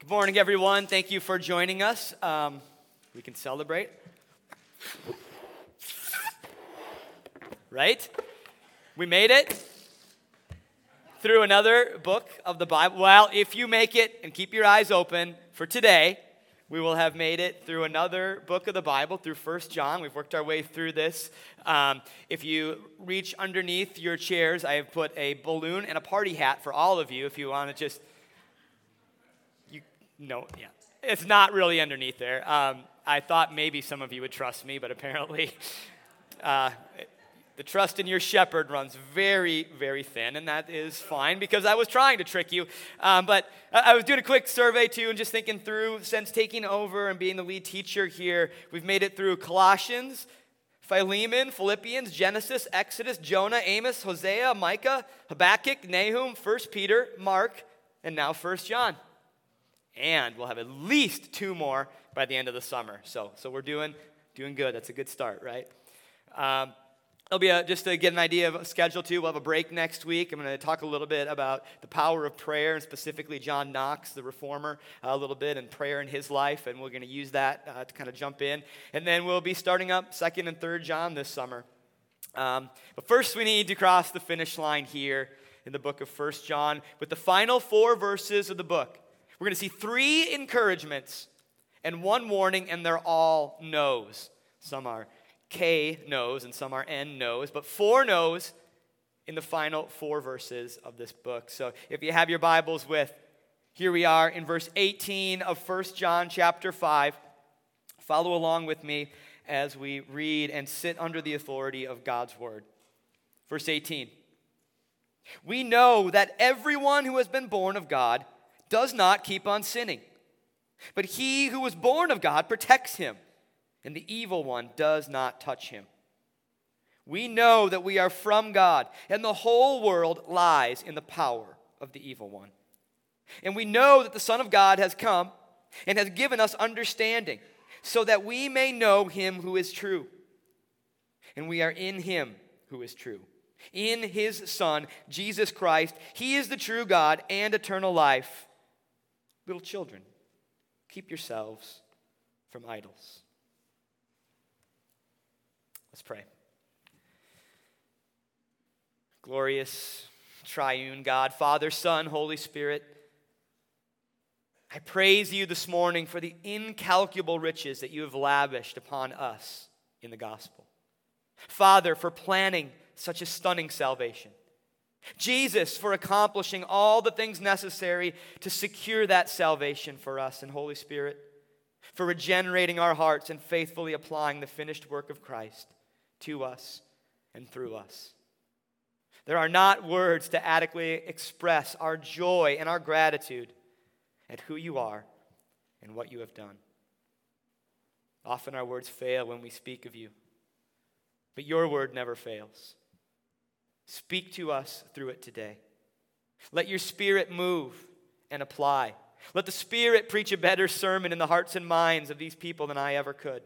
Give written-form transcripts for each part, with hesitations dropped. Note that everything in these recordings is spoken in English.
Morning, everyone. Thank you for joining us. We can celebrate. Right? We made it through another book of the Bible. Well, if you make it and keep your eyes open for today, we will have made it through another book of the Bible, through 1 John. We've worked our way through this. If you reach underneath your chairs, I have put a balloon and a party hat for all of you if you want to just... It's not really underneath there. I thought maybe some of you would trust me, but apparently the trust in your shepherd runs very, very thin, and that is fine because I was trying to trick you. But I was doing a quick survey too and just thinking through, since taking over and being the lead teacher here, we've made it through Colossians, Philemon, Philippians, Genesis, Exodus, Jonah, Amos, Hosea, Micah, Habakkuk, Nahum, 1 Peter, Mark, and now 1 John. And we'll have at least 2 more by the end of the summer. So we're doing good. That's a good start, right? It'll be just to get an idea of a schedule too. We'll have a break next week. I'm going to talk a little bit about the power of prayer, and specifically John Knox, the reformer, a little bit, and prayer in his life. And we're going to use that to kind of jump in. And then we'll be starting up 2nd and 3rd John this summer. But first we need to cross the finish line here in the book of 1 John with the final 4 verses of the book. We're going to see 3 encouragements and 1 warning, and they're all no's. Some are K no's and some are N no's, but 4 no's in the final 4 verses of this book. So if you have your Bibles with, here we are in verse 18 of 1 John chapter 5. Follow along with me as we read and sit under the authority of God's word. Verse 18. We know that everyone who has been born of God does not keep on sinning. But he who was born of God protects him, and the evil one does not touch him. We know that we are from God, and the whole world lies in the power of the evil one. And we know that the Son of God has come and has given us understanding, so that we may know him who is true. And we are in him who is true, in his Son, Jesus Christ. He is the true God and eternal life. Little children, keep yourselves from idols. Let's pray. Glorious, triune God, Father, Son, Holy Spirit, I praise you this morning for the incalculable riches that you have lavished upon us in the gospel. Father, for planning such a stunning salvation. Jesus, for accomplishing all the things necessary to secure that salvation for us. And Holy Spirit, for regenerating our hearts and faithfully applying the finished work of Christ to us and through us. There are not words to adequately express our joy and our gratitude at who you are and what you have done. Often our words fail when we speak of you, but your word never fails. Speak to us through it today. Let your Spirit move and apply. Let the Spirit preach a better sermon in the hearts and minds of these people than I ever could.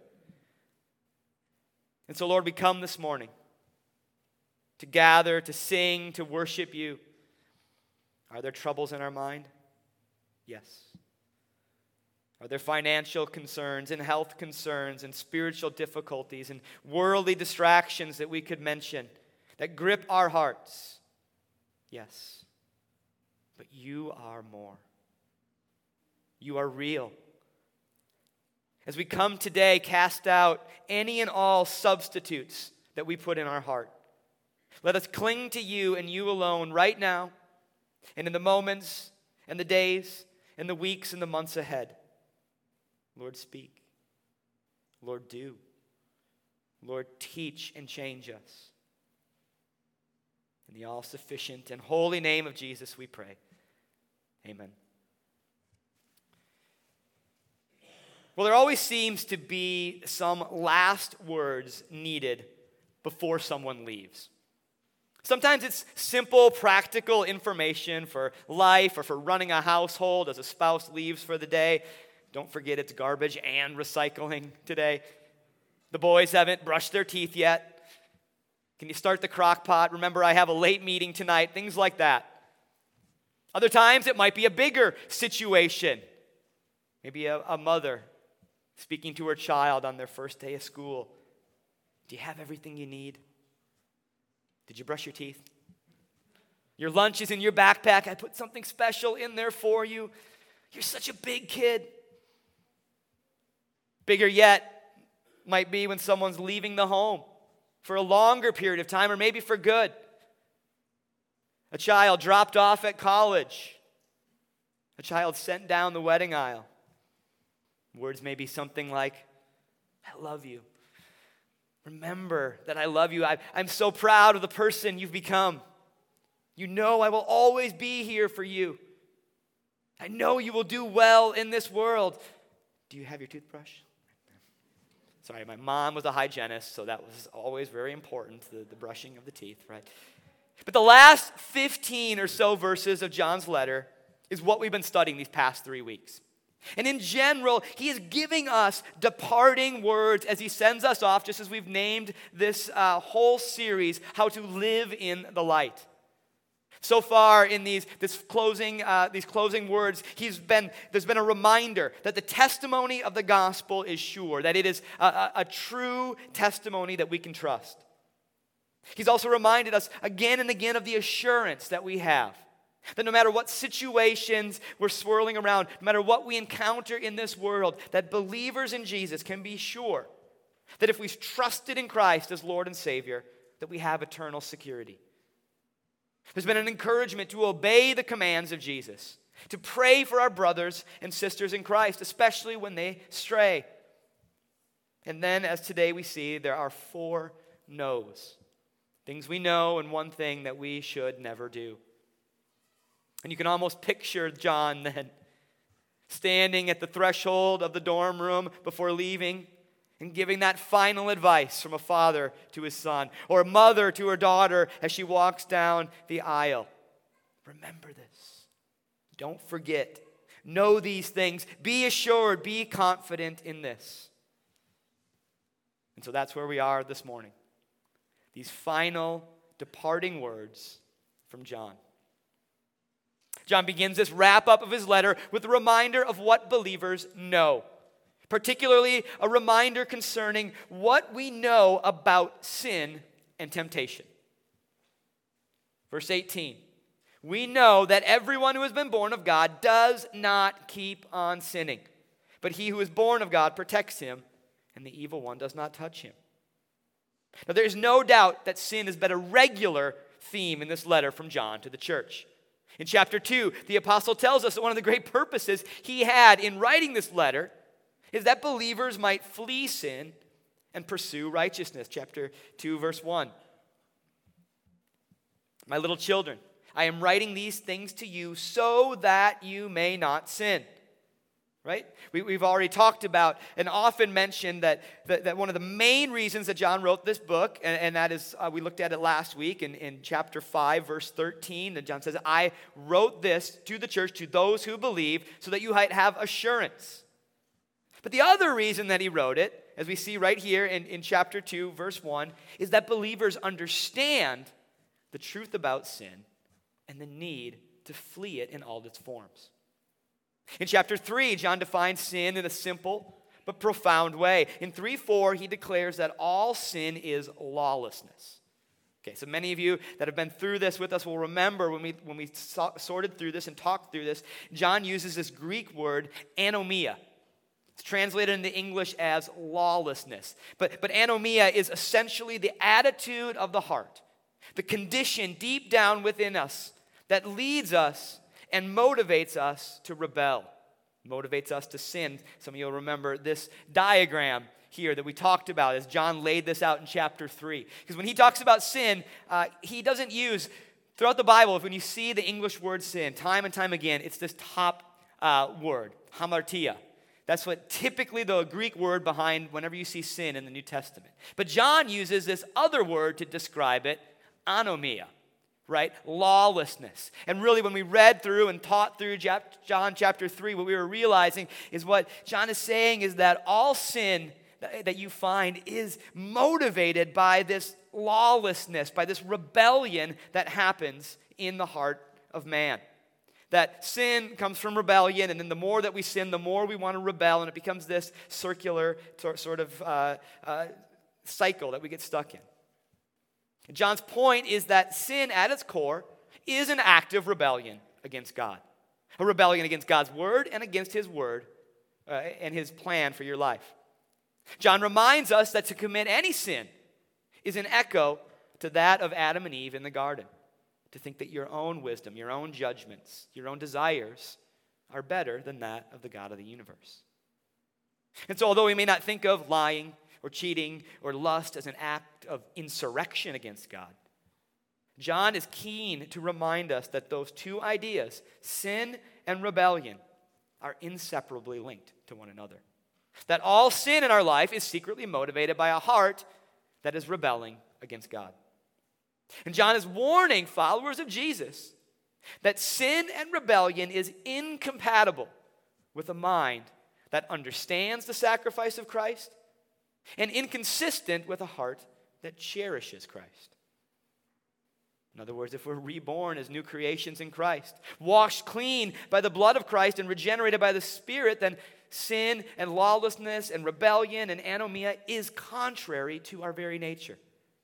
And so, Lord, we come this morning to gather, to sing, to worship you. Are there troubles in our mind? Yes. Are there financial concerns and health concerns and spiritual difficulties and worldly distractions that we could mention that grip our hearts? Yes. But you are more. You are real. As we come today, cast out any and all substitutes that we put in our heart. Let us cling to you and you alone right now and in the moments and the days and the weeks and the months ahead. Lord, speak. Lord, do. Lord, teach and change us. In the all-sufficient and holy name of Jesus, we pray. Amen. Well, there always seems to be some last words needed before someone leaves. Sometimes it's simple, practical information for life or for running a household as a spouse leaves for the day. Don't forget it's garbage and recycling today. The boys haven't brushed their teeth yet. Can you start the crock pot? Remember, I have a late meeting tonight. Things like that. Other times, it might be a bigger situation. Maybe a mother speaking to her child on their first day of school. Do you have everything you need? Did you brush your teeth? Your lunch is in your backpack. I put something special in there for you. You're such a big kid. Bigger yet might be when someone's leaving the home for a longer period of time, or maybe for good. A child dropped off at college. A child sent down the wedding aisle. Words may be something like, I love you. Remember that I love you. I'm so proud of the person you've become. You know I will always be here for you. I know you will do well in this world. Do you have your toothbrush? Sorry, my mom was a hygienist, so that was always very important, the brushing of the teeth, right? But the last 15 or so verses of John's letter is what we've been studying these past 3 weeks. And in general, he is giving us departing words as he sends us off, just as we've named this whole series, How to Live in the Light. So far in these closing words, there's been a reminder that the testimony of the gospel is sure, that it is a true testimony that we can trust. He's also reminded us again and again of the assurance that we have, that no matter what situations we're swirling around, no matter what we encounter in this world, that believers in Jesus can be sure that if we've trusted in Christ as Lord and Savior, that we have eternal security. There's been an encouragement to obey the commands of Jesus, to pray for our brothers and sisters in Christ, especially when they stray. And then, as today we see, there are 4 no's. Things we know and one thing that we should never do. And you can almost picture John then standing at the threshold of the dorm room before leaving and giving that final advice from a father to his son, or a mother to her daughter as she walks down the aisle. Remember this. Don't forget. Know these things. Be assured. Be confident in this. And so that's where we are this morning. These final departing words from John. John begins this wrap-up of his letter with a reminder of what believers know. Particularly a reminder concerning what we know about sin and temptation. Verse 18. We know that everyone who has been born of God does not keep on sinning. But he who is born of God protects him, and the evil one does not touch him. Now there is no doubt that sin has been a regular theme in this letter from John to the church. In chapter 2, the apostle tells us that one of the great purposes he had in writing this letter is that believers might flee sin and pursue righteousness. Chapter 2, verse 1. My little children, I am writing these things to you so that you may not sin. Right? We've already talked about and often mentioned that one of the main reasons that John wrote this book, and that is, we looked at it last week in chapter 5, verse 13, that John says, I wrote this to the church, to those who believe, so that you might have assurance. But the other reason that he wrote it, as we see right here in chapter 2, verse 1, is that believers understand the truth about sin and the need to flee it in all its forms. In chapter 3, John defines sin in a simple but profound way. In 3:4, he declares that all sin is lawlessness. Okay, so many of you that have been through this with us will remember when we sorted through this and talked through this, John uses this Greek word, anomia. It's translated into English as lawlessness. But anomia is essentially the attitude of the heart, the condition deep down within us that leads us and motivates us to rebel, motivates us to sin. Some of you will remember this diagram here that we talked about as John laid this out in chapter 3. Because when he talks about sin, he doesn't use, throughout the Bible, when you see the English word sin, time and time again, it's this top word, hamartia. That's what typically the Greek word behind whenever you see sin in the New Testament. But John uses this other word to describe it, anomia. Right? Lawlessness. And really when we read through and taught through John chapter 3, what we were realizing is what John is saying is that all sin that you find is motivated by this lawlessness, by this rebellion that happens in the heart of man. That sin comes from rebellion, and then the more that we sin, the more we want to rebel, and it becomes this circular sort of cycle that we get stuck in. John's point is that sin at its core is an active rebellion against God. A rebellion against God's word and against his word and his plan for your life. John reminds us that to commit any sin is an echo to that of Adam and Eve in the garden. To think that your own wisdom, your own judgments, your own desires are better than that of the God of the universe. And so although we may not think of lying or cheating or lust as an act of insurrection against God, John is keen to remind us that those two ideas, sin and rebellion, are inseparably linked to one another. That all sin in our life is secretly motivated by a heart that is rebelling against God. And John is warning followers of Jesus that sin and rebellion is incompatible with a mind that understands the sacrifice of Christ and inconsistent with a heart that cherishes Christ. In other words, if we're reborn as new creations in Christ, washed clean by the blood of Christ and regenerated by the Spirit, then sin and lawlessness and rebellion and anomia is contrary to our very nature.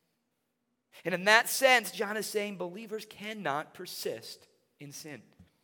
And in that sense, John is saying believers cannot persist in sin.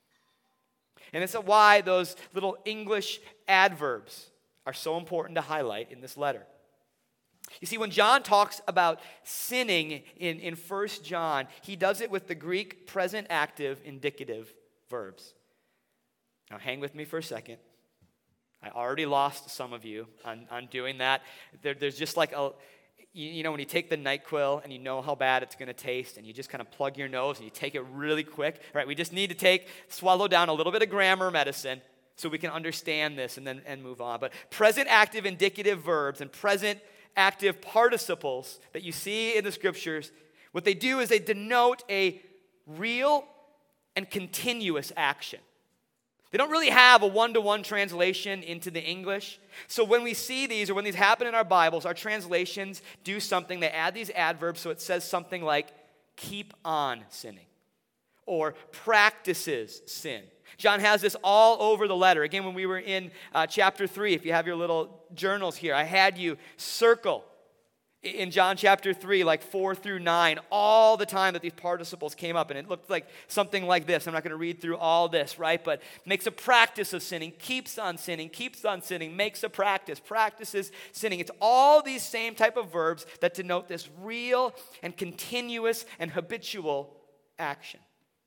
And it's why those little English adverbs are so important to highlight in this letter. You see, when John talks about sinning in 1 John, he does it with the Greek present active indicative verbs. Now hang with me for a second. I already lost some of you on doing that. There's just like you know when you take the NyQuil and you know how bad it's going to taste and you just kind of plug your nose and you take it really quick. All right, we just need to swallow down a little bit of grammar medicine so we can understand this and move on. But present active indicative verbs and present active participles that you see in the scriptures, what they do is they denote a real and continuous action. They don't really have a one-to-one translation into the English. So when we see these or when these happen in our Bibles, our translations do something. They add these adverbs so it says something like keep on sinning or practices sin. John has this all over the letter. Again, when we were in chapter 3, if you have your little journals here, I had you circle in John chapter 3, like 4 through 9, all the time that these participles came up. And it looked like something like this. I'm not going to read through all this, right? But makes a practice of sinning, keeps on sinning, makes a practice, practices sinning. It's all these same type of verbs that denote this real and continuous and habitual action.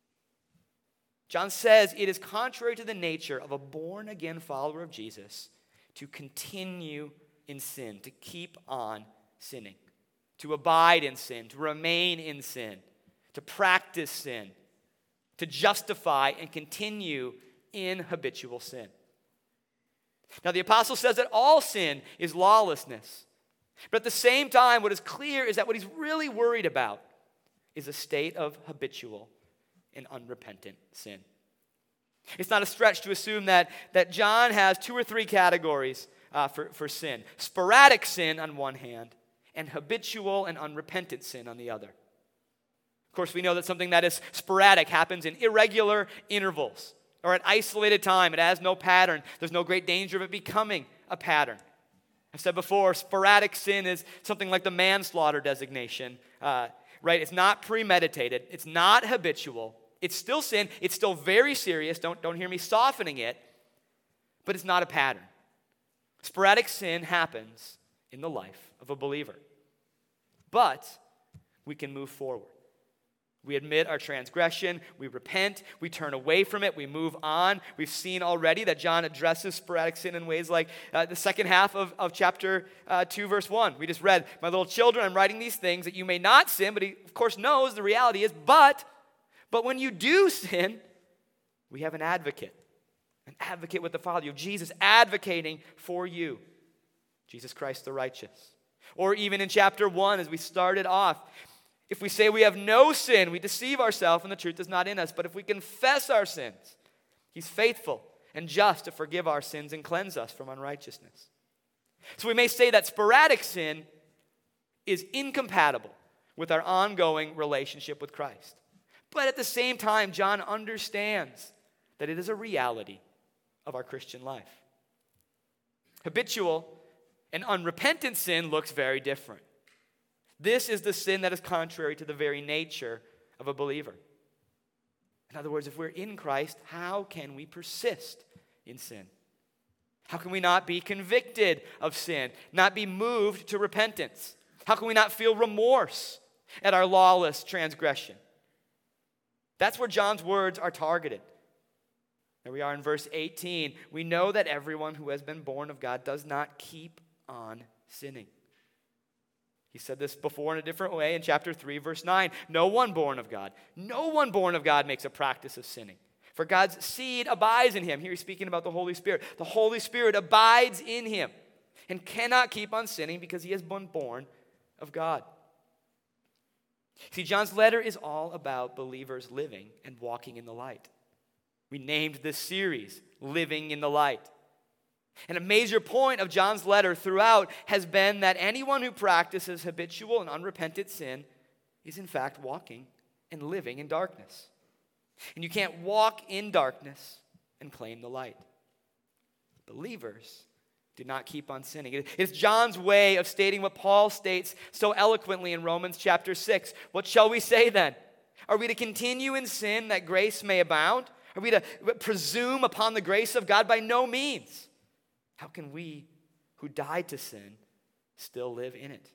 John says it is contrary to the nature of a born-again follower of Jesus to continue in sin, to keep on sinning, to abide in sin, to remain in sin, to practice sin, to justify and continue in habitual sin. Now, the apostle says that all sin is lawlessness. But at the same time, what is clear is that what he's really worried about is a state of habitual and unrepentant sin. It's not a stretch to assume that John has 2 or 3 categories for sin. Sporadic sin on one hand, and habitual and unrepentant sin on the other. Of course, we know that something that is sporadic happens in irregular intervals or at isolated time. It has no pattern. There's no great danger of it becoming a pattern. I've said before, sporadic sin is something like the manslaughter designation, right? It's not premeditated. It's not habitual. It's still sin. It's still very serious. Don't hear me softening it. But it's not a pattern. Sporadic sin happens in the life of a believer. But we can move forward. We admit our transgression, we repent, we turn away from it, we move on. We've seen already that John addresses sporadic sin in ways like the second half of chapter 2, verse 1. We just read, "My little children, I'm writing these things that you may not sin," but he, of course, knows the reality is, but when you do sin, we have an advocate with the Father. You have Jesus advocating for you, Jesus Christ the righteous. Or even in chapter 1, as we started off, if we say we have no sin, we deceive ourselves and the truth is not in us. But if we confess our sins, he's faithful and just to forgive our sins and cleanse us from unrighteousness. So we may say that sporadic sin is incompatible with our ongoing relationship with Christ. But at the same time, John understands that it is a reality of our Christian life. Habitual and unrepentant sin looks very different. This is the sin that is contrary to the very nature of a believer. In other words, if we're in Christ, how can we persist in sin? How can we not be convicted of sin, not be moved to repentance? How can we not feel remorse at our lawless transgression? That's where John's words are targeted. There we are in verse 18. We know that everyone who has been born of God does not keep on sinning. He said this before in a different way in chapter 3, verse 9. No one born of God makes a practice of sinning. For God's seed abides in him. Here he's speaking about the Holy Spirit. The Holy Spirit abides in him and cannot keep on sinning because he has been born of God. See, John's letter is all about believers living and walking in the light. We named this series, Living in the Light. And a major point of John's letter throughout has been that anyone who practices habitual and unrepentant sin is in fact walking and living in darkness. And you can't walk in darkness and claim the light. Believers do not keep on sinning. It's John's way of stating what Paul states so eloquently in Romans chapter 6. What shall we say then? Are we to continue in sin that grace may abound? Are we to presume upon the grace of God? By no means. How can we who died to sin still live in it?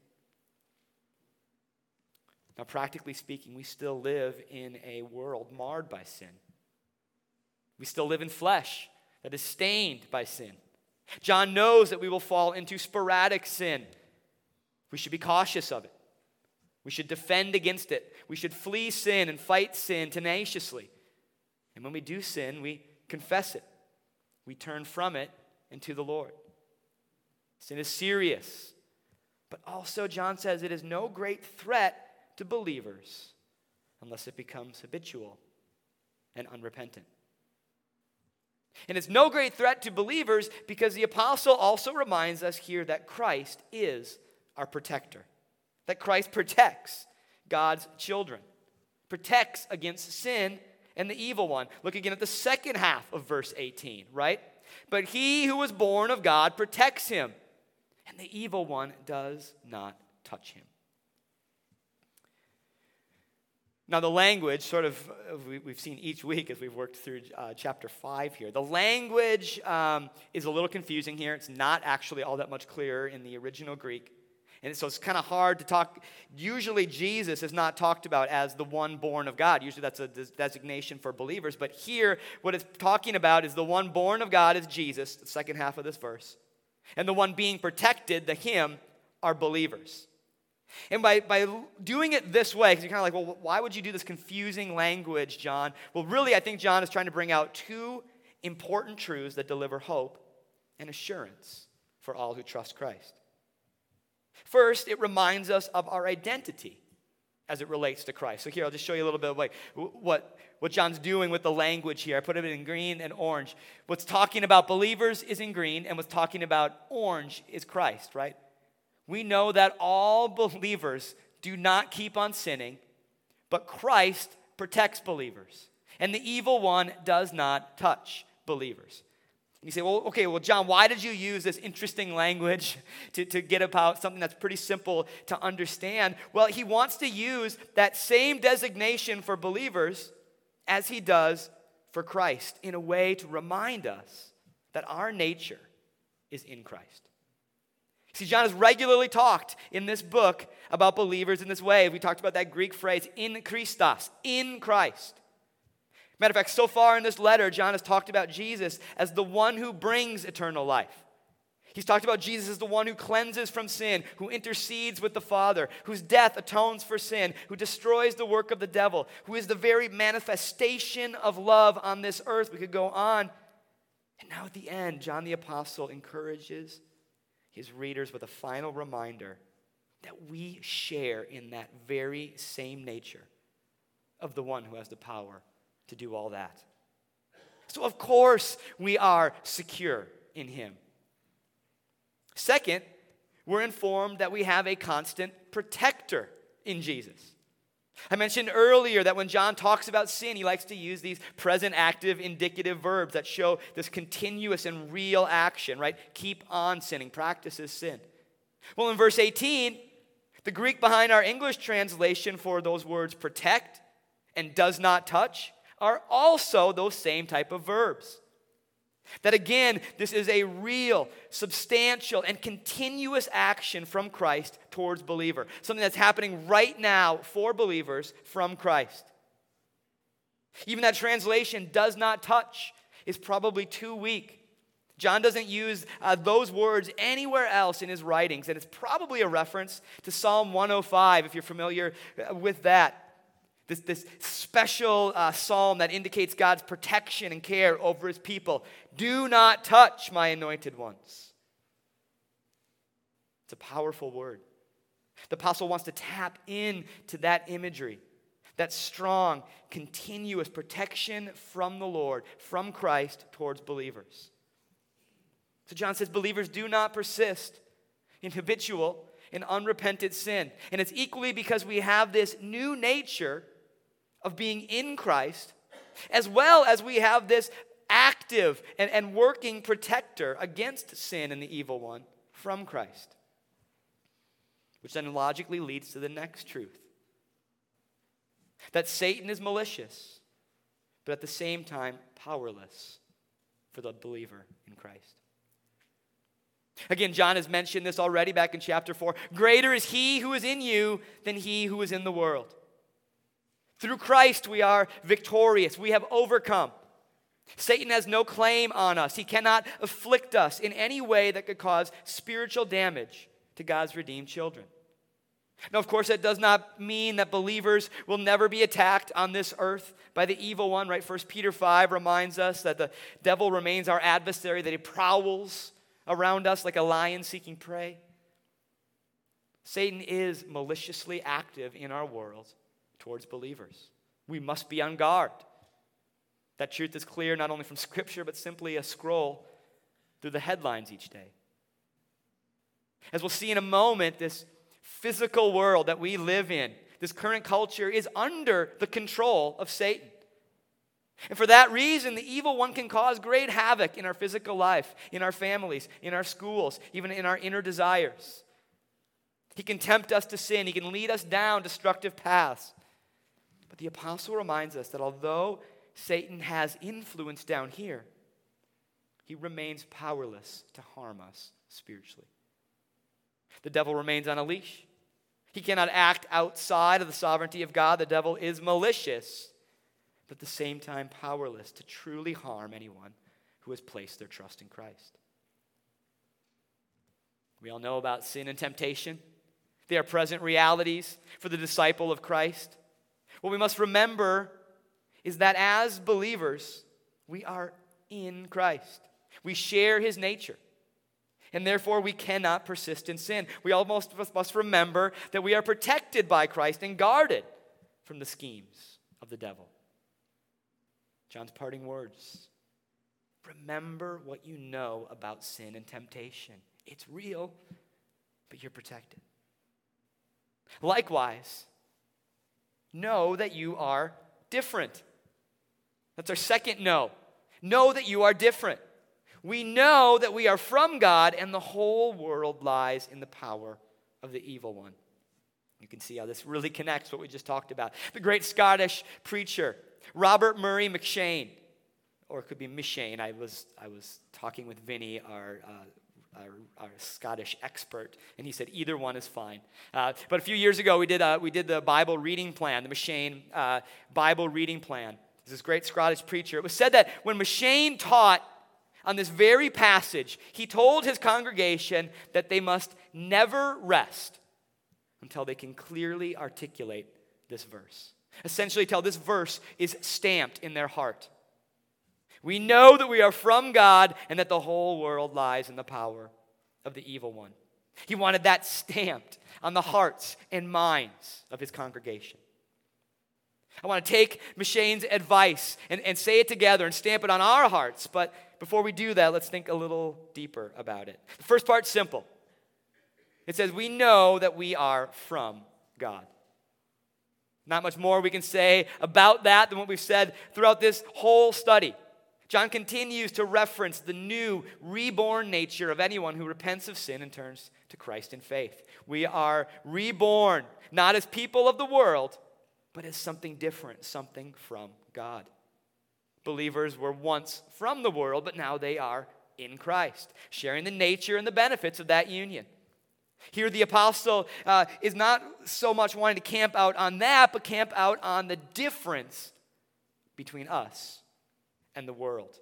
Now, practically speaking, we still live in a world marred by sin. We still live in flesh that is stained by sin. John knows that we will fall into sporadic sin. We should be cautious of it. We should defend against it. We should flee sin and fight sin tenaciously. And when we do sin, we confess it. We turn from it and to the Lord. Sin is serious. But also, John says, it is no great threat to believers unless it becomes habitual and unrepentant. And it's no great threat to believers because the apostle also reminds us here that Christ is our protector. That Christ protects God's children. Protects against sin and the evil one. Look again at the second half of verse 18, right? But he who was born of God protects him, and the evil one does not touch him. Now the language, sort of, we've seen each week as we've worked through chapter 5 here. The language is a little confusing here. It's not actually all that much clearer in the original Greek. And so it's kind of hard to talk. Usually Jesus is not talked about as the one born of God. Usually that's a designation for believers. But here, what it's talking about is the one born of God is Jesus, the second half of this verse. And the one being protected, the him, are believers. And by doing it this way, because you're kind of like, well, why would you do this confusing language, John? Well, really, I think John is trying to bring out two important truths that deliver hope and assurance for all who trust Christ. First, it reminds us of our identity as it relates to Christ. So here, I'll just show you a little bit of like what John's doing with the language here. I put it in green and orange. What's talking about believers is in green, and what's talking about orange is Christ, right? We know that all believers do not keep on sinning, but Christ protects believers, and the evil one does not touch believers. You say, well, John, why did you use this interesting language to get about something that's pretty simple to understand? Well, he wants to use that same designation for believers as he does for Christ in a way to remind us that our nature is in Christ. See, John has regularly talked in this book about believers in this way. We talked about that Greek phrase, in Christos, in Christ. Matter of fact, so far in this letter, John has talked about Jesus as the one who brings eternal life. He's talked about Jesus as the one who cleanses from sin, who intercedes with the Father, whose death atones for sin, who destroys the work of the devil, who is the very manifestation of love on this earth. We could go on. And now at the end, John the Apostle encourages his readers with a final reminder that we share in that very same nature of the one who has the power to do all that. So of course we are secure in him. Second, we're informed that we have a constant protector in Jesus. I mentioned earlier that when John talks about sin, he likes to use these present active indicative verbs that show this continuous and real action, right? Keep on sinning, practices sin. Well, in verse 18, the Greek behind our English translation for those words protect and does not touch are also those same type of verbs. That again, this is a real, substantial, and continuous action from Christ towards believer. Something that's happening right now for believers from Christ. Even that translation, does not touch, is probably too weak. John doesn't use those words anywhere else in his writings, and it's probably a reference to Psalm 105, if you're familiar with that. This special psalm that indicates God's protection and care over his people. Do not touch my anointed ones. It's a powerful word. The apostle wants to tap into that imagery, that strong, continuous protection from the Lord, from Christ towards believers. So John says believers do not persist in habitual and unrepentant sin. And it's equally because we have this new nature of being in Christ, as well as we have this active and working protector against sin and the evil one from Christ. Which then logically leads to the next truth. That Satan is malicious, but at the same time powerless for the believer in Christ. Again, John has mentioned this already back in chapter 4. Greater is he who is in you than he who is in the world. Through Christ we are victorious. We have overcome. Satan has no claim on us. He cannot afflict us in any way that could cause spiritual damage to God's redeemed children. Now, of course, that does not mean that believers will never be attacked on this earth by the evil one, right? 1 Peter 5 reminds us that the devil remains our adversary, that he prowls around us like a lion seeking prey. Satan is maliciously active in our world towards believers. We must be on guard. That truth is clear not only from Scripture, but simply a scroll through the headlines each day. As we'll see in a moment, this physical world that we live in, this current culture, is under the control of Satan. And for that reason, the evil one can cause great havoc in our physical life, in our families, in our schools, even in our inner desires. He can tempt us to sin. He can lead us down destructive paths. But the apostle reminds us that although Satan has influence down here, he remains powerless to harm us spiritually. The devil remains on a leash. He cannot act outside of the sovereignty of God. The devil is malicious, but at the same time powerless to truly harm anyone who has placed their trust in Christ. We all know about sin and temptation. They are present realities for the disciple of Christ. What we must remember is that as believers, we are in Christ. We share his nature. And therefore, we cannot persist in sin. We almost must remember that we are protected by Christ and guarded from the schemes of the devil. John's parting words. Remember what you know about sin and temptation. It's real, but you're protected. Likewise, know that you are different. That's our second no. Know that you are different. We know that we are from God and the whole world lies in the power of the evil one. You can see how this really connects what we just talked about. The great Scottish preacher, Robert Murray M'Cheyne, or it could be M'Cheyne. I was talking with Vinny, our Scottish expert, and he said either one is fine. But a few years ago, we did the Bible reading plan, the M'Cheyne Bible reading plan. This great Scottish preacher. It was said that when M'Cheyne taught on this very passage, he told his congregation that they must never rest until they can clearly articulate this verse. Essentially, till this verse is stamped in their heart. We know that we are from God and that the whole world lies in the power of the evil one. He wanted that stamped on the hearts and minds of his congregation. I want to take M'Cheyne's advice and say it together and stamp it on our hearts. But before we do that, let's think a little deeper about it. The first part's simple. It says, we know that we are from God. Not much more we can say about that than what we've said throughout this whole study. John continues to reference the new, reborn nature of anyone who repents of sin and turns to Christ in faith. We are reborn, not as people of the world, but as something different, something from God. Believers were once from the world, but now they are in Christ, sharing the nature and the benefits of that union. Here the apostle is not so much wanting to camp out on that, but camp out on the difference between us and the world.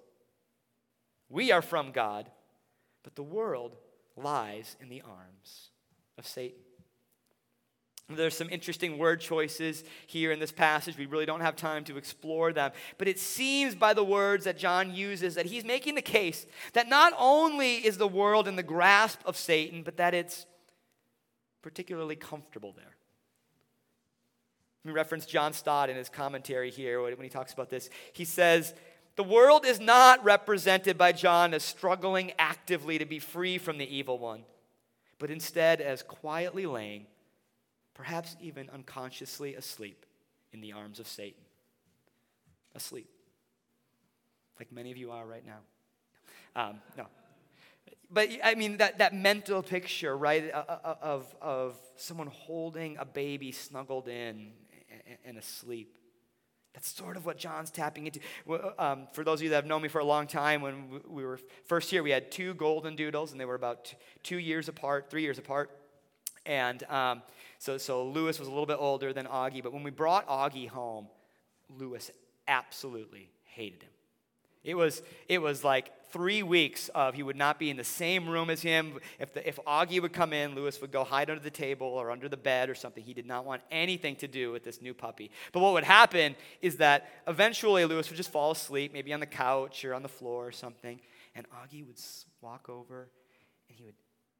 We are from God, but the world lies in the arms of Satan. There's some interesting word choices here in this passage. We really don't have time to explore them. But it seems by the words that John uses that he's making the case that not only is the world in the grasp of Satan, but that it's particularly comfortable there. Let me reference John Stott in his commentary here when he talks about this. He says, the world is not represented by John as struggling actively to be free from the evil one, but instead as quietly laying, perhaps even unconsciously asleep in the arms of Satan. Asleep. Like many of you are right now. No. But I mean, that mental picture, right, of someone holding a baby snuggled in and asleep. That's sort of what John's tapping into. For those of you that have known me for a long time, when we were first here, we had 2 golden doodles, and they were about 3 years apart. And so Lewis was a little bit older than Augie, but when we brought Augie home, Lewis absolutely hated him. It was like 3 weeks of he would not be in the same room as him. If Augie would come in, Lewis would go hide under the table or under the bed or something. He did not want anything to do with this new puppy. But what would happen is that eventually Lewis would just fall asleep, maybe on the couch or on the floor or something, and Augie would walk over and he would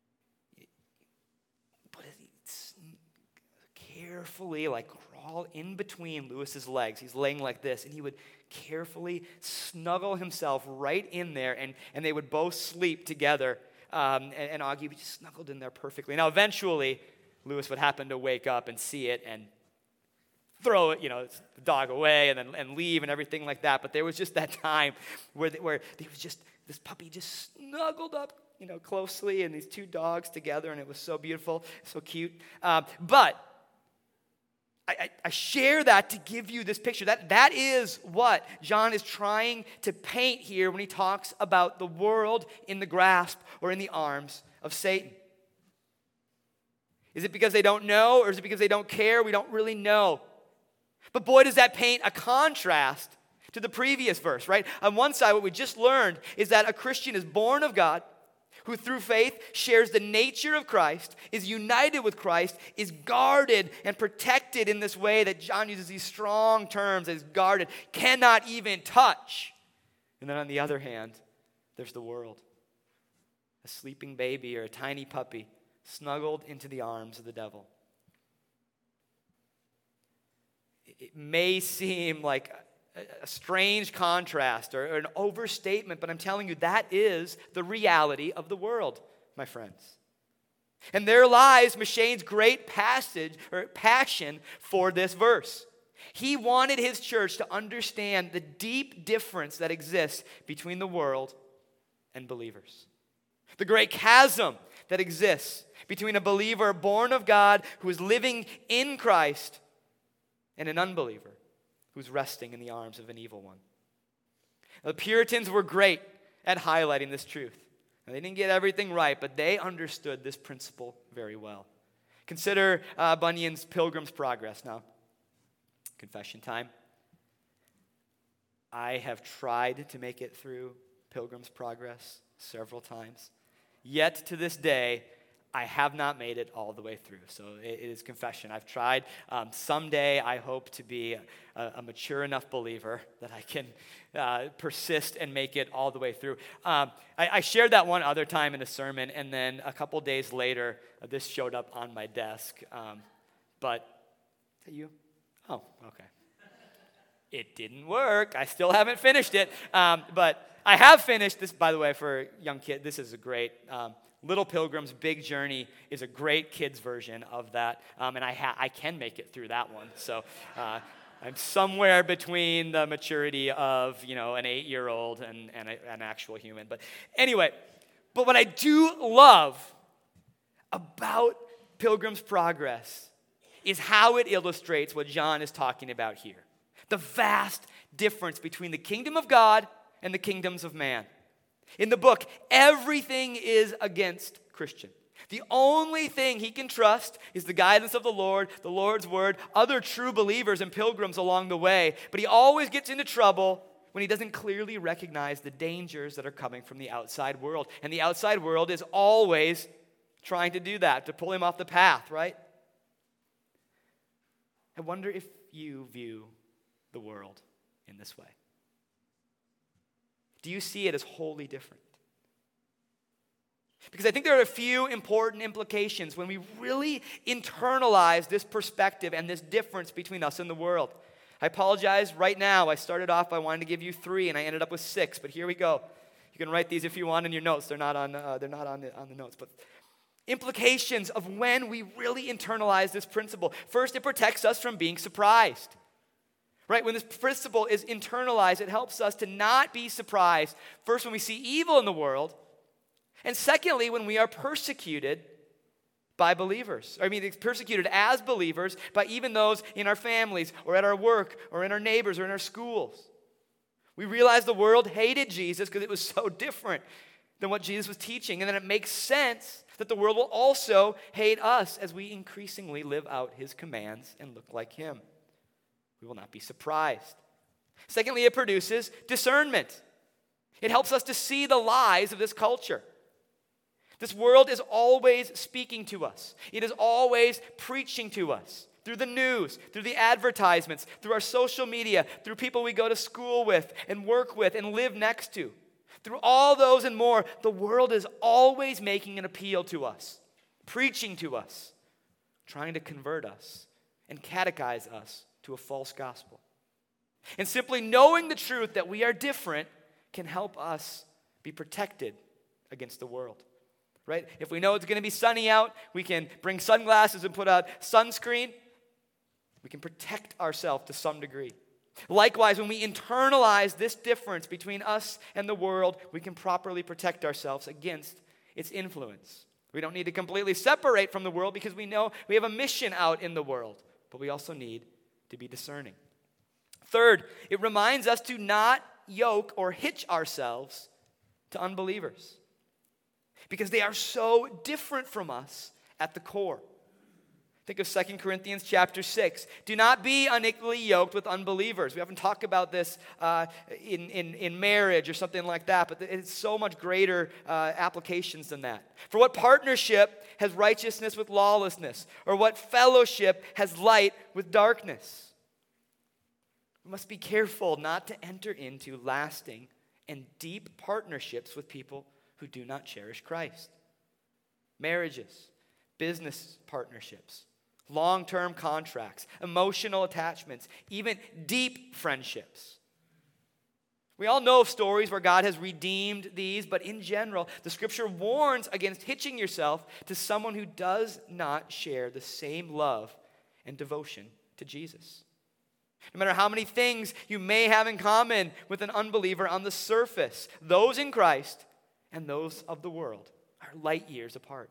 carefully crawl in between Lewis's legs. He's laying like this, and he would carefully snuggle himself right in there, and they would both sleep together, and Augie would be just snuggled in there perfectly. Now, eventually, Lewis would happen to wake up and see it and throw it, the dog away and leave and everything like that. But there was just that time where this puppy just snuggled up, closely, and these 2 dogs together, and it was so beautiful, so cute. But I share that to give you this picture. That is what John is trying to paint here when he talks about the world in the grasp or in the arms of Satan. Is it because they don't know, or is it because they don't care? We don't really know. But boy, does that paint a contrast to the previous verse, right? On one side, what we just learned is that a Christian is born of God, who through faith shares the nature of Christ, is united with Christ, is guarded and protected in this way that John uses these strong terms as guarded, cannot even touch. And then on the other hand, there's the world. A sleeping baby or a tiny puppy snuggled into the arms of the devil. It may seem like a strange contrast or an overstatement, but I'm telling you, that is the reality of the world, my friends. And there lies M'Cheyne's great passion for this verse. He wanted his church to understand the deep difference that exists between the world and believers. The great chasm that exists between a believer born of God who is living in Christ and an unbeliever who's resting in the arms of an evil one. Now, the Puritans were great at highlighting this truth. Now, they didn't get everything right, but they understood this principle very well. Consider Bunyan's Pilgrim's Progress now. Confession time. I have tried to make it through Pilgrim's Progress several times. Yet to this day, I have not made it all the way through. So it is confession. I've tried. Someday I hope to be a mature enough believer that I can persist and make it all the way through. I shared that one other time in a sermon, and then a couple days later, this showed up on my desk. But, is that you? Oh, okay. It didn't work. I still haven't finished it. But I have finished this, by the way, for a young kid. This is a great, Little Pilgrim's Big Journey is a great kids version of that. And I can make it through that one. So I'm somewhere between the maturity of, an 8-year-old and an actual human. But anyway, but what I do love about Pilgrim's Progress is how it illustrates what John is talking about here. The vast difference between the kingdom of God and the kingdoms of man. In the book, everything is against Christian. The only thing he can trust is the guidance of the Lord, the Lord's word, other true believers and pilgrims along the way. But he always gets into trouble when he doesn't clearly recognize the dangers that are coming from the outside world. And the outside world is always trying to do that, to pull him off the path, right? I wonder if you view the world in this way. Do you see it as wholly different? Because I think there are a few important implications when we really internalize this perspective and this difference between us and the world. I apologize right now. I started off by wanting to give you 3, and I ended up with 6. But here we go. You can write these if you want in your notes. They're not on the notes. But implications of when we really internalize this principle. First, it protects us from being surprised. Right? When this principle is internalized, it helps us to not be surprised, first, when we see evil in the world, and secondly, when we are persecuted by believers. Persecuted as believers by even those in our families or at our work or in our neighbors or in our schools. We realize the world hated Jesus because it was so different than what Jesus was teaching, and then it makes sense that the world will also hate us as we increasingly live out his commands and look like him. We will not be surprised. Secondly, it produces discernment. It helps us to see the lies of this culture. This world is always speaking to us. It is always preaching to us through the news, through the advertisements, through our social media, through people we go to school with and work with and live next to. Through all those and more, the world is always making an appeal to us, preaching to us, trying to convert us and catechize us to a false gospel. And simply knowing the truth that we are different can help us be protected against the world. Right? If we know it's going to be sunny out, we can bring sunglasses and put out sunscreen. We can protect ourselves to some degree. Likewise, when we internalize this difference between us and the world, we can properly protect ourselves against its influence. We don't need to completely separate from the world because we know we have a mission out in the world, but we also need to be discerning. Third, it reminds us to not yoke or hitch ourselves to unbelievers because they are so different from us at the core. Think of 2 Corinthians chapter 6. Do not be unequally yoked with unbelievers. We often talk about this in marriage or something like that, but it's so much greater applications than that. For what partnership has righteousness with lawlessness? Or what fellowship has light with darkness? We must be careful not to enter into lasting and deep partnerships with people who do not cherish Christ. Marriages, business partnerships, long-term contracts, emotional attachments, even deep friendships. We all know of stories where God has redeemed these, but in general, the scripture warns against hitching yourself to someone who does not share the same love and devotion to Jesus. No matter how many things you may have in common with an unbeliever on the surface, those in Christ and those of the world are light years apart.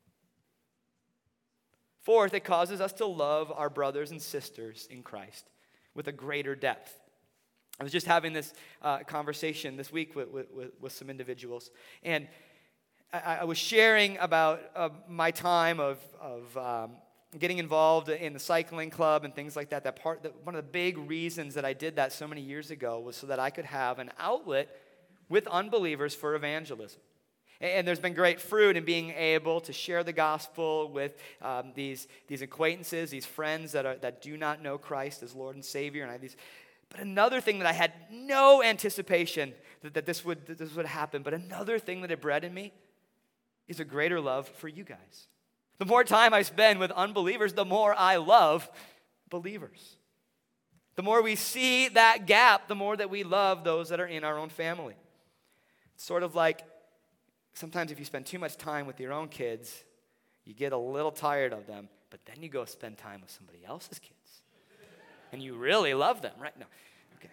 Fourth, it causes us to love our brothers and sisters in Christ with a greater depth. I was just having this conversation this week with some individuals, and I was sharing about my time of getting involved in the cycling club and things like that. One of the big reasons that I did that so many years ago was so that I could have an outlet with unbelievers for evangelism. And there's been great fruit in being able to share the gospel with these acquaintances, these friends that do not know Christ as Lord and Savior. And I have these. But another thing that I had no anticipation that this would happen, but another thing that it bred in me is a greater love for you guys. The more time I spend with unbelievers, the more I love believers. The more we see that gap, the more that we love those that are in our own family. It's sort of like sometimes if you spend too much time with your own kids, you get a little tired of them, but then you go spend time with somebody else's kids. And you really love them, right? No. Okay.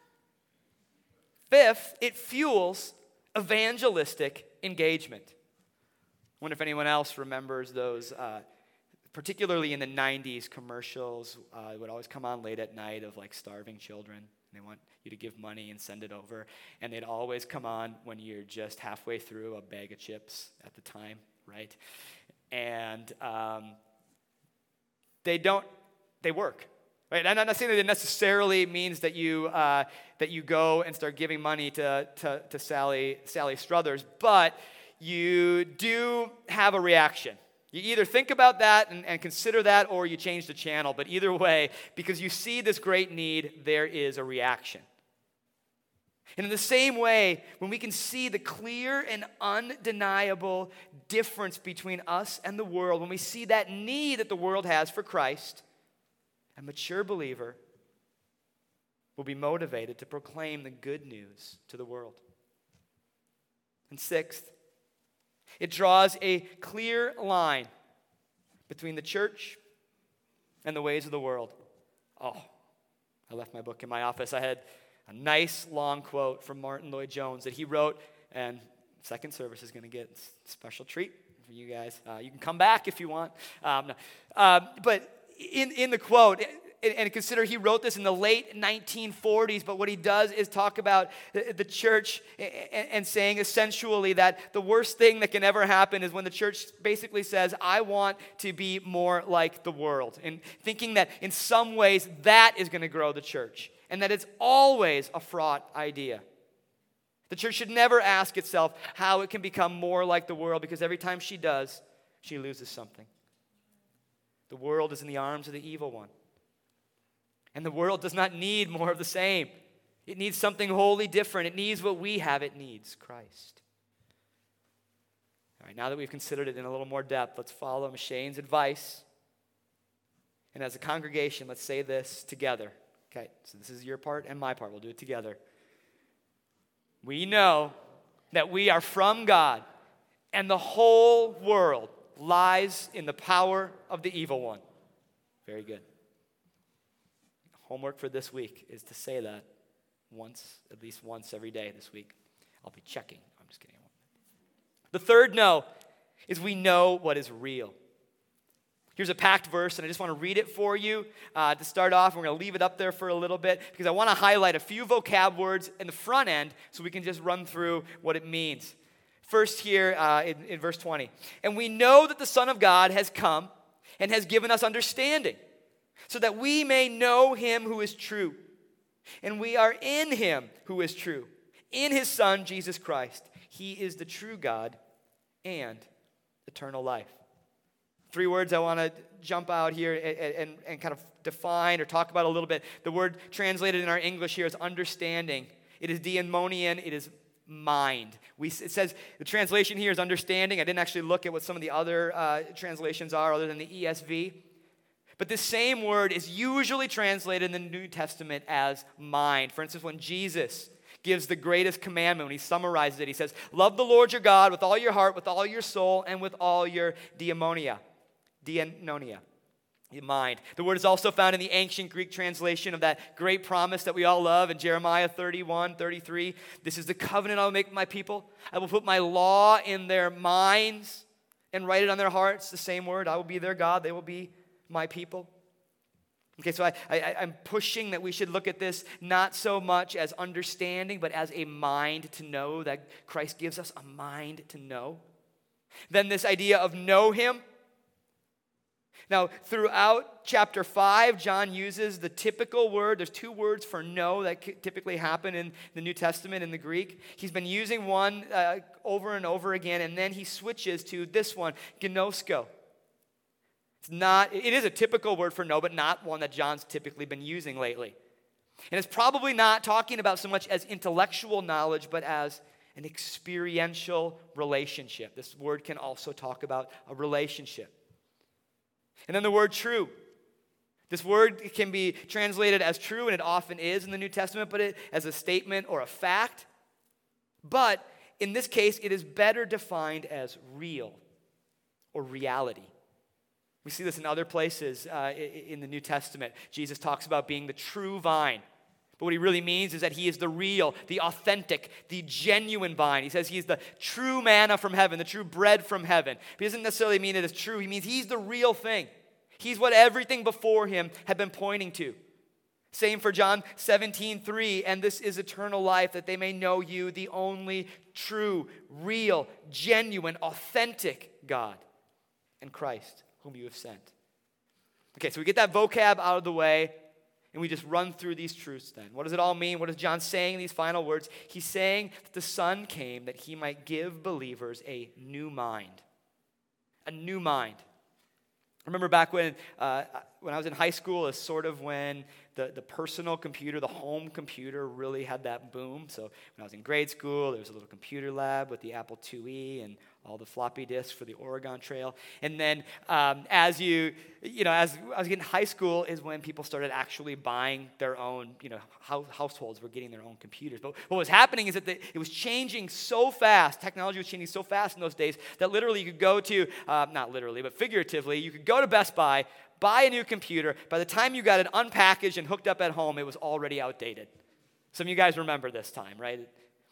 Fifth, it fuels evangelistic engagement. I wonder if anyone else remembers those, particularly in the 90s, commercials would always come on late at night of like starving children. They want you to give money and send it over. And they'd always come on when you're just halfway through a bag of chips at the time, right? And they work. Right? I'm not saying that it necessarily means that you go and start giving money to Sally Struthers, but you do have a reaction. You either think about that and consider that, or you change the channel. But either way, because you see this great need, there is a reaction. And in the same way, when we can see the clear and undeniable difference between us and the world, when we see that need that the world has for Christ, a mature believer will be motivated to proclaim the good news to the world. And sixth, it draws a clear line between the church and the ways of the world. Oh, I left my book in my office. I had a nice long quote from Martin Lloyd-Jones that he wrote, and second service is going to get a special treat for you guys. You can come back if you want. But in the quote, and consider he wrote this in the late 1940s, but what he does is talk about the church and saying essentially that the worst thing that can ever happen is when the church basically says, I want to be more like the world, and thinking that in some ways that is going to grow the church, and that it's always a fraught idea. The church should never ask itself how it can become more like the world, because every time she does, she loses something. The world is in the arms of the evil one. And the world does not need more of the same. It needs something wholly different. It needs what we have. It needs Christ. All right, now that we've considered it in a little more depth, let's follow M'Cheyne's advice. And as a congregation, let's say this together. Okay, so this is your part and my part. We'll do it together. We know that we are from God, and the whole world lies in the power of the evil one. Very good. Homework for this week is to say that at least once every day this week. I'll be checking. I'm just kidding. The third no is we know what is real. Here's a packed verse, and I just want to read it for you to start off. We're going to leave it up there for a little bit because I want to highlight a few vocab words in the front end so we can just run through what it means. First here in verse 20. And we know that the Son of God has come and has given us understanding, so that we may know him who is true. And we are in him who is true, in his Son, Jesus Christ. He is the true God and eternal life. Three words I want to jump out here and kind of define or talk about a little bit. The word translated in our English here is understanding. It is daimonian. It is mind. It says the translation here is understanding. I didn't actually look at what some of the other translations are other than the ESV. But this same word is usually translated in the New Testament as mind. For instance, when Jesus gives the greatest commandment, when he summarizes it, he says, love the Lord your God with all your heart, with all your soul, and with all your daimonia, your mind. The word is also found in the ancient Greek translation of that great promise that we all love in Jeremiah 31:33. This is the covenant I will make with my people. I will put my law in their minds and write it on their hearts. The same word. I will be their God. They will be my people. Okay, so I'm pushing that we should look at this not so much as understanding, but as a mind to know, that Christ gives us a mind to know. Then this idea of know him. Now, throughout chapter 5, John uses the typical word. There's two words for know that typically happen in the New Testament in the Greek. He's been using one over and over again, and then he switches to this one, gnosko. It is a typical word for know, but not one that John's typically been using lately. And it's probably not talking about so much as intellectual knowledge, but as an experiential relationship. This word can also talk about a relationship. And then the word true. This word can be translated as true, and it often is in the New Testament, but as a statement or a fact. But in this case, it is better defined as real or reality. We see this in other places in the New Testament. Jesus talks about being the true vine. But what he really means is that he is the real, the authentic, the genuine vine. He says he is the true manna from heaven, the true bread from heaven. But he doesn't necessarily mean it is true. He means he's the real thing. He's what everything before him had been pointing to. Same for John 17:3, and this is eternal life, that they may know you, the only true, real, genuine, authentic God, and Christ, whom you have sent. Okay, so we get that vocab out of the way, and we just run through these truths then. What does it all mean? What is John saying in these final words? He's saying that the Son came that he might give believers a new mind. A new mind. I remember back when I was in high school, is sort of when the personal computer, the home computer really had that boom. So when I was in grade school, there was a little computer lab with the Apple IIe and all the floppy disks for the Oregon Trail. And then as I was getting high school is when people started actually buying their own, households were getting their own computers. But what was happening is that it was changing so fast, technology was changing so fast in those days that literally you could go to, not literally, but figuratively, you could go to Best Buy, buy a new computer. By the time you got it unpackaged and hooked up at home, it was already outdated. Some of you guys remember this time, right?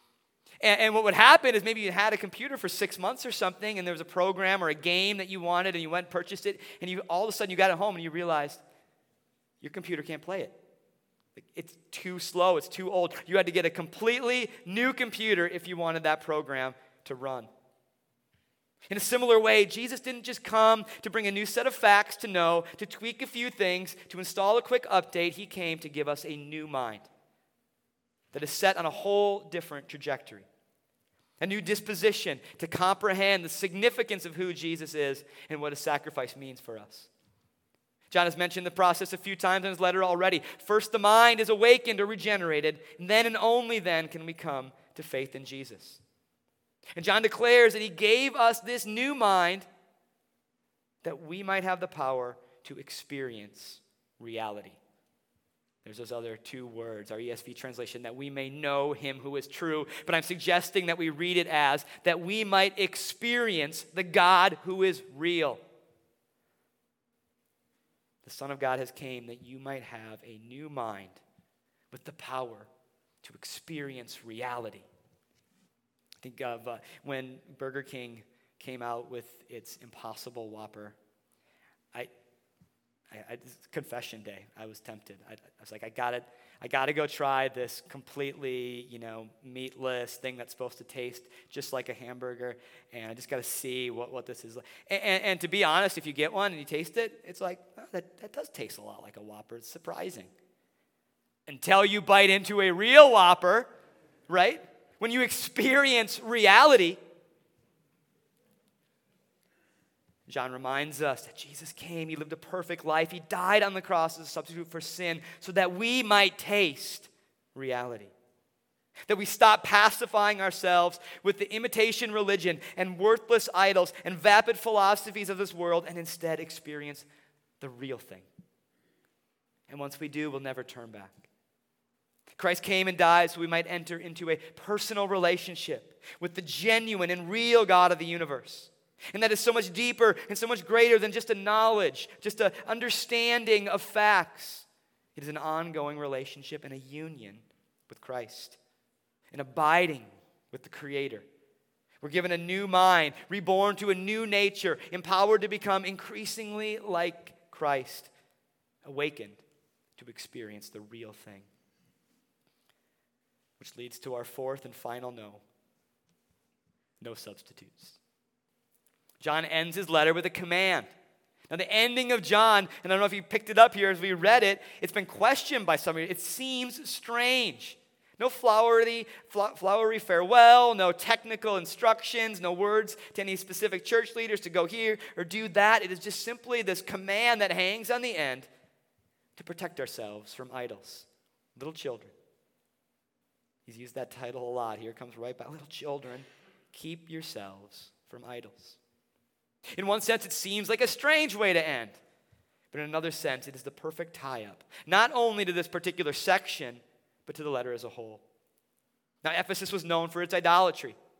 And what would happen is maybe you had a computer for 6 months or something, and there was a program or a game that you wanted, and you went and purchased it, and all of a sudden you got it home, and you realized your computer can't play it. It's too slow. It's too old. You had to get a completely new computer if you wanted that program to run. In a similar way, Jesus didn't just come to bring a new set of facts to know, to tweak a few things, to install a quick update. He came to give us a new mind that is set on a whole different trajectory. A new disposition to comprehend the significance of who Jesus is and what his sacrifice means for us. John has mentioned the process a few times in his letter already. First, the mind is awakened or regenerated, and then and only then can we come to faith in Jesus. And John declares that he gave us this new mind that we might have the power to experience reality. There's those other two words, our ESV translation, that we may know him who is true. But I'm suggesting that we read it as that we might experience the God who is real. The Son of God has came that you might have a new mind with the power to experience reality. Think of when Burger King came out with its Impossible Whopper. Confession day, I was tempted. I was like, I got to go try this completely, meatless thing that's supposed to taste just like a hamburger, and I just got to see what this is like. And to be honest, if you get one and you taste it, it's like, oh, that does taste a lot like a Whopper. It's surprising. Until you bite into a real Whopper, right? When you experience reality, John reminds us that Jesus came, he lived a perfect life, he died on the cross as a substitute for sin so that we might taste reality. That we stop pacifying ourselves with the imitation religion and worthless idols and vapid philosophies of this world and instead experience the real thing. And once we do, we'll never turn back. Christ came and died so we might enter into a personal relationship with the genuine and real God of the universe. And that is so much deeper and so much greater than just a knowledge, just an understanding of facts. It is an ongoing relationship and a union with Christ, an abiding with the Creator. We're given a new mind, reborn to a new nature, empowered to become increasingly like Christ, awakened to experience the real thing. Which leads to our fourth and final no. No substitutes. John ends his letter with a command. Now, the ending of John, and I don't know if you picked it up here as we read it, it's been questioned by some of you. It seems strange. No flowery farewell, no technical instructions, no words to any specific church leaders to go here or do that. It is just simply this command that hangs on the end to protect ourselves from idols, little children. He's used that title a lot. Here it comes right by little children. Keep yourselves from idols. In one sense, it seems like a strange way to end. But in another sense, it is the perfect tie-up, not only to this particular section, but to the letter as a whole. Now, Ephesus was known for its idolatry.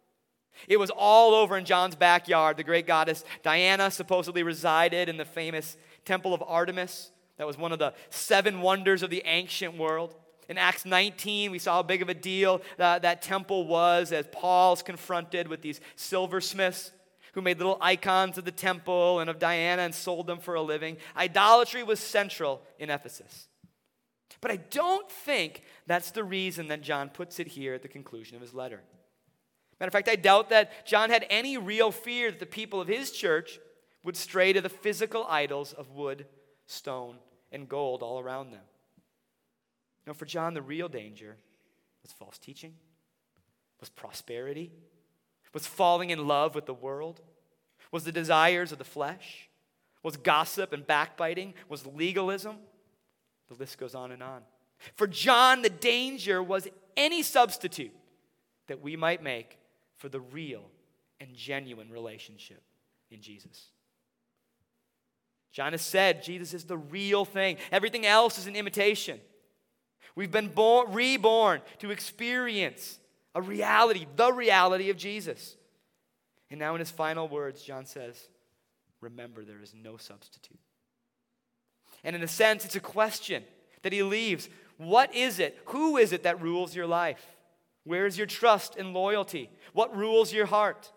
It was all over in John's backyard. The great goddess Diana supposedly resided in the famous Temple of Artemis. That was one of the 7 wonders of the ancient world. In Acts 19, we saw how big of a deal that temple was as Paul's confronted with these silversmiths who made little icons of the temple and of Diana and sold them for a living. Idolatry was central in Ephesus. But I don't think that's the reason that John puts it here at the conclusion of his letter. Matter of fact, I doubt that John had any real fear that the people of his church would stray to the physical idols of wood, stone, and gold all around them. No, for John, the real danger was false teaching, was prosperity, was falling in love with the world, was the desires of the flesh, was gossip and backbiting, was legalism. The list goes on and on. For John, the danger was any substitute that we might make for the real and genuine relationship in Jesus. John has said Jesus is the real thing. Everything else is an imitation. We've been reborn to experience a reality, the reality of Jesus. And now in his final words, John says, remember, there is no substitute. And in a sense, it's a question that he leaves. What is it? Who is it that rules your life? Where is your trust and loyalty? What rules your heart?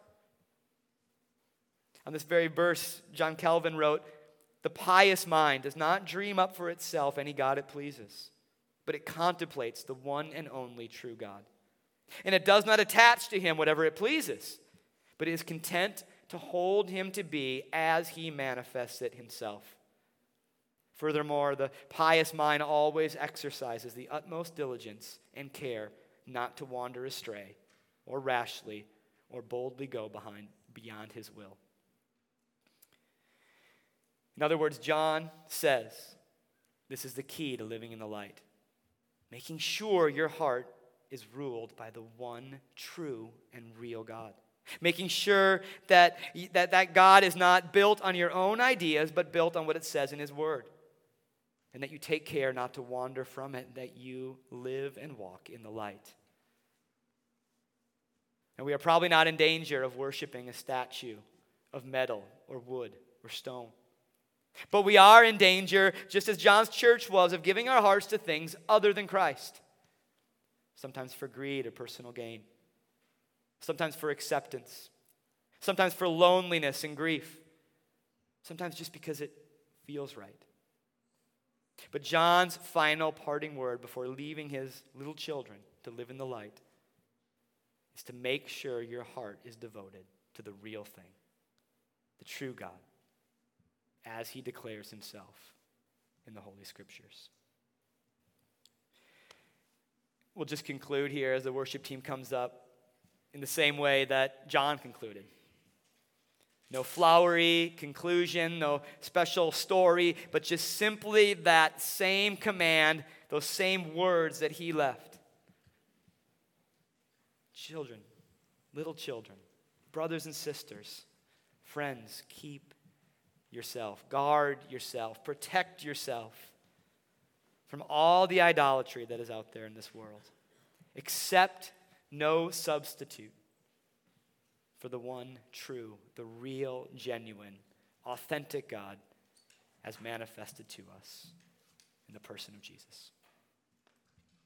On this very verse, John Calvin wrote, the pious mind does not dream up for itself any God it pleases, but it contemplates the one and only true God. And it does not attach to him whatever it pleases, but is content to hold him to be as he manifests it himself. Furthermore, the pious mind always exercises the utmost diligence and care not to wander astray, or rashly, or boldly go beyond his will. In other words, John says, this is the key to living in the light. Making sure your heart is ruled by the one true and real God. Making sure that God is not built on your own ideas, but built on what it says in his word. And that you take care not to wander from it, that you live and walk in the light. And we are probably not in danger of worshiping a statue of metal or wood or stone. But we are in danger, just as John's church was, of giving our hearts to things other than Christ. Sometimes for greed or personal gain. Sometimes for acceptance. Sometimes for loneliness and grief. Sometimes just because it feels right. But John's final parting word before leaving his little children to live in the light is to make sure your heart is devoted to the real thing, the true God, as he declares himself in the Holy Scriptures. We'll just conclude here as the worship team comes up in the same way that John concluded. No flowery conclusion, no special story, but just simply that same command, those same words that he left. Children, little children, brothers and sisters, friends, keep yourself, guard yourself, protect yourself from all the idolatry that is out there in this world. Accept no substitute for the one true, the real, genuine, authentic God as manifested to us in the person of Jesus.